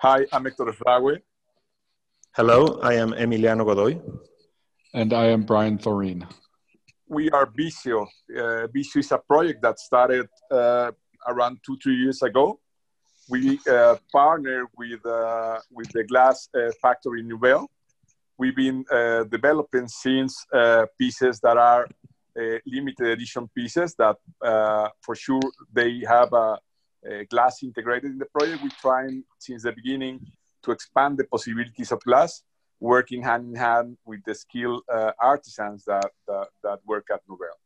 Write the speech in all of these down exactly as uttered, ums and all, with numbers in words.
Hi, I'm Hector Frague. Hello, I am Emiliano Godoy. And I am Brian Thoreen. We are Vicio. Uh, Vicio is a project that started uh, around two, three years ago. We uh, partnered with, uh, with the glass uh, factory Nubel. We've been uh, developing since uh, pieces that are uh, limited edition pieces that uh, for sure they have a, a glass integrated in the project. We're trying since the beginning to expand the possibilities of glass, working hand in hand with the skilled uh, artisans that, that, that work at Nubel.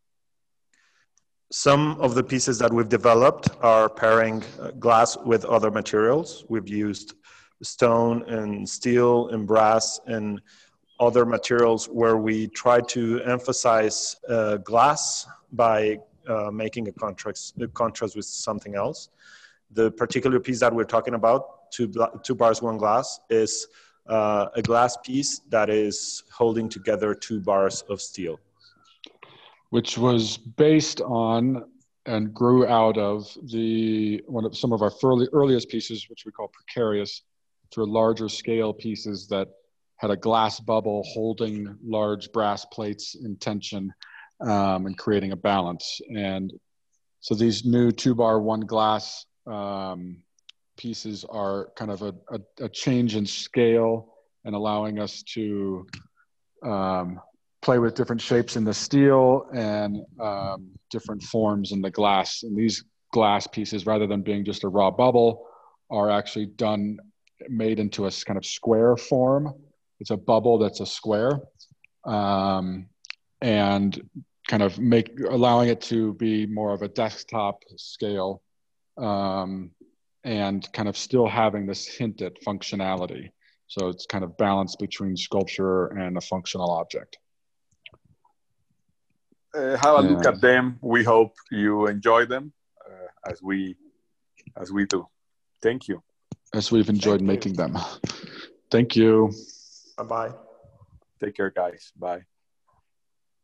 Some of the pieces that we've developed are pairing glass with other materials. We've used stone and steel and brass and other materials where we try to emphasize uh, glass by uh, making a contrast, a contrast with something else. The particular piece that we're talking about, two, two bars, one glass, is uh, a glass piece that is holding together two bars of steel. Which was based on and grew out of the one of some of our early, earliest pieces, which we call precarious, which were larger scale pieces that had a glass bubble holding large brass plates in tension um, and creating a balance. And so these new two bar, one glass um, pieces are kind of a, a, a change in scale and allowing us to um, play with different shapes in the steel and um, different forms in the glass. And these glass pieces, rather than being just a raw bubble, are actually done, made into a kind of square form. It's a bubble that's a square, um, and kind of make allowing it to be more of a desktop scale, um, and kind of still having this hint at functionality. So it's kind of balanced between sculpture and a functional object. Uh, have a yeah. look at them. We hope you enjoy them uh, as we as we do. Thank you. As we've enjoyed Thank making you. them. Thank you. Bye-bye. Take care, guys. Bye.